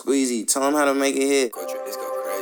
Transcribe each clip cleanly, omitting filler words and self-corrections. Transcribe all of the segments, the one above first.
Squeezy, tell him how to make it hit. Let's go crazy.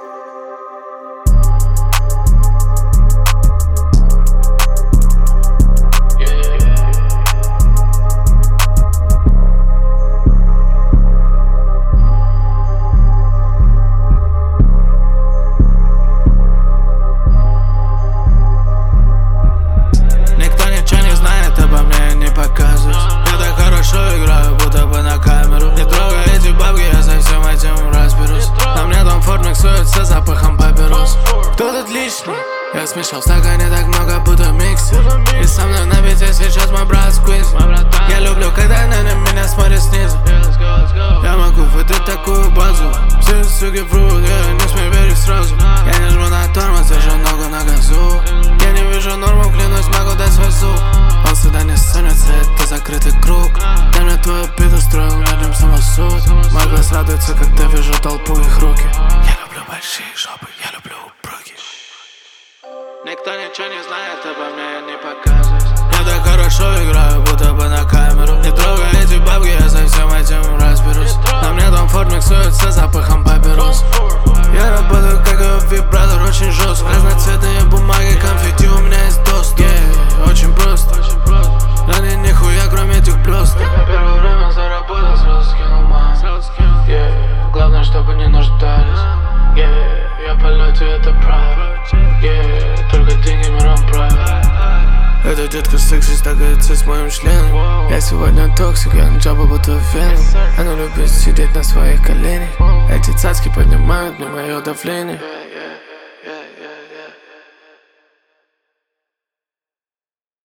Никто ничего не знает обо мне, не показываюсь. Я так хорошо играю, будто бы на камеру. Не трогай эти бабки, я со всем этим разберусь. На мне дом Форд миксуется запахом папирос. Кто тут лишний? Я смешал в стакане так много, будто миксер. И со мной на бите сейчас мой брат Сквиз. Я люблю, когда на меня смотрят снизу. Я могу выдать такую базу. Все суки врут, я не смею верить сразу. Я не жму на тормоз, держу ногу на газу. Я не вижу норму, клянусь, могу дать свой зуб. Он сюда не сунется, это закрытый круг. Дай мне твою бит, устроил над ним самосуд. Мой глаз радуется, когда вижу толпу их руки. Я люблю большие жопы, я люблю упруги. Никто ничего не знает обо мне, я не показываюсь. Я так хорошо играю, будто бы на камеру. Не трогай эти бабки, я со всем этим разберусь. На мне дом Форд миксуется запахом папирос. Я работаю как вибратор, очень жестко. Разноцветные бумаги, конфетти, у меня есть доступ. Очень просто. Да не нихуя, кроме этих блесток. Первое время заработал, сразу скинул мам. Главное, чтобы не нуждались. Я полете, это правильно. Только деньги миром правят. Эта детка секси стагается с моим членом. Я сегодня токсик, я на джаба будто веном. Она любит сидеть на своих коленях. Эти цацки поднимают мне мое давление.